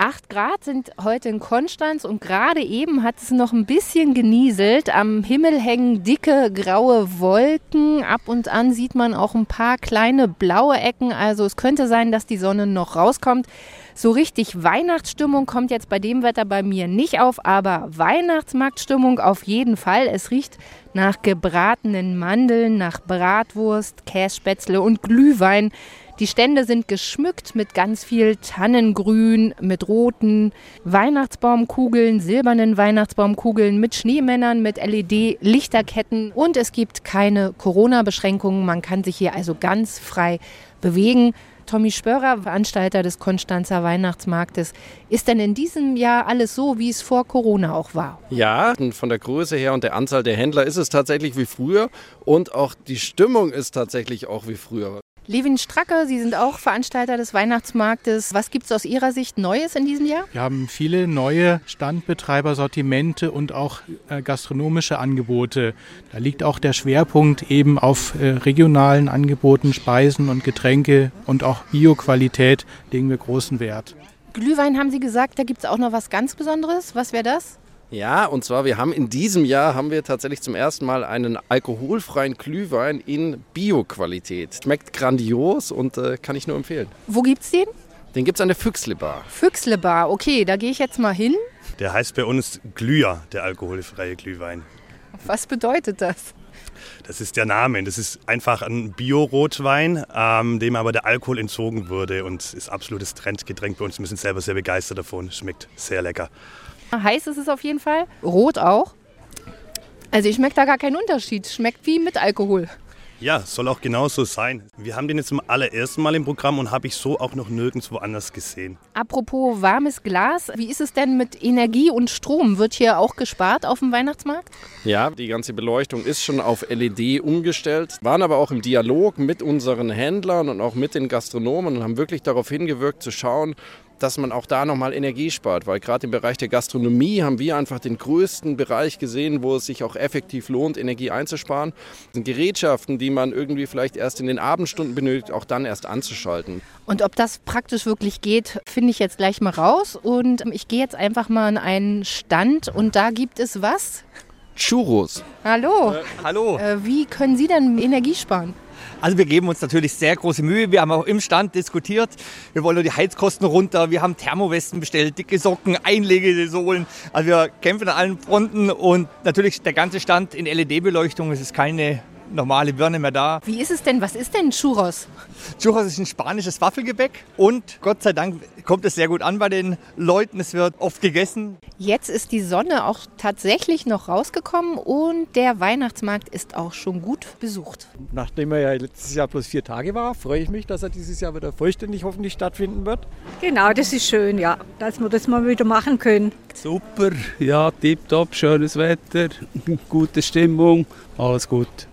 8 Grad sind heute in Konstanz und gerade eben hat es noch ein bisschen genieselt. Am Himmel hängen dicke graue Wolken. Ab und an sieht man auch ein paar kleine blaue Ecken. Also es könnte sein, dass die Sonne noch rauskommt. So richtig Weihnachtsstimmung kommt jetzt bei dem Wetter bei mir nicht auf, aber Weihnachtsmarktstimmung auf jeden Fall. Es riecht nach gebratenen Mandeln, nach Bratwurst, Kässpätzle und Glühwein. Die Stände sind geschmückt mit ganz viel Tannengrün, mit roten Weihnachtsbaumkugeln, silbernen Weihnachtsbaumkugeln, mit Schneemännern, mit LED-Lichterketten. Und es gibt keine Corona-Beschränkungen. Man kann sich hier also ganz frei bewegen. Tommy Spörer, Veranstalter des Konstanzer Weihnachtsmarktes. Ist denn in diesem Jahr alles so, wie es vor Corona auch war? Ja, von der Größe her und der Anzahl der Händler ist es tatsächlich wie früher. Und auch die Stimmung ist tatsächlich auch wie früher. Levin Stracke, Sie sind auch Veranstalter des Weihnachtsmarktes. Was gibt es aus Ihrer Sicht Neues in diesem Jahr? Wir haben viele neue Standbetreiber, Sortimente und auch gastronomische Angebote. Da liegt auch der Schwerpunkt eben auf regionalen Angeboten, Speisen und Getränke und auch Bioqualität, legen wir großen Wert. Glühwein haben Sie gesagt, da gibt es auch noch was ganz Besonderes. Was wäre das? Ja, und zwar in diesem Jahr haben wir tatsächlich zum ersten Mal einen alkoholfreien Glühwein in Bio-Qualität. Schmeckt grandios und kann ich nur empfehlen. Wo gibt's den? Den gibt's an der Füchsle-Bar. Füchsle-Bar, okay, da gehe ich jetzt mal hin. Der heißt bei uns Glüher, der alkoholfreie Glühwein. Was bedeutet das? Das ist der Name. Das ist einfach ein Bio-Rotwein, dem aber der Alkohol entzogen wurde und ist absolutes Trendgetränk bei uns. Wir sind selber sehr begeistert davon. Schmeckt sehr lecker. Heiß ist es auf jeden Fall. Rot auch. Also ich schmecke da gar keinen Unterschied. Schmeckt wie mit Alkohol. Ja, soll auch genauso sein. Wir haben den jetzt zum allerersten Mal im Programm und habe ich so auch noch nirgendwo anders gesehen. Apropos warmes Glas, wie ist es denn mit Energie und Strom? Wird hier auch gespart auf dem Weihnachtsmarkt? Ja, die ganze Beleuchtung ist schon auf LED umgestellt, waren aber auch im Dialog mit unseren Händlern und auch mit den Gastronomen und haben wirklich darauf hingewirkt zu schauen, dass man auch da nochmal Energie spart, weil gerade im Bereich der Gastronomie haben wir einfach den größten Bereich gesehen, wo es sich auch effektiv lohnt, Energie einzusparen. Das sind Gerätschaften, die man irgendwie vielleicht erst in den Abendstunden benötigt, auch dann erst anzuschalten. Und ob das praktisch wirklich geht, finde ich jetzt gleich mal raus. Und ich gehe jetzt einfach mal an einen Stand und da gibt es was? Churros. Hallo. Hallo. Wie können Sie denn Energie sparen? Also wir geben uns natürlich sehr große Mühe. Wir haben auch im Stand diskutiert. Wir wollen nur die Heizkosten runter. Wir haben Thermowesten bestellt, dicke Socken, Einlegesohlen. Also wir kämpfen an allen Fronten und natürlich der ganze Stand in LED-Beleuchtung. Es ist keine normale Birne mehr da. Wie ist es denn? Was ist denn Churros? Churros ist ein spanisches Waffelgebäck und Gott sei Dank kommt es sehr gut an bei den Leuten. Es wird oft gegessen. Jetzt ist die Sonne auch tatsächlich noch rausgekommen und der Weihnachtsmarkt ist auch schon gut besucht. Nachdem er ja letztes Jahr bloß 4 Tage war, freue ich mich, dass er dieses Jahr wieder vollständig hoffentlich stattfinden wird. Genau, das ist schön, ja, dass wir das mal wieder machen können. Super, ja, tipptopp, schönes Wetter, gute Stimmung, alles gut.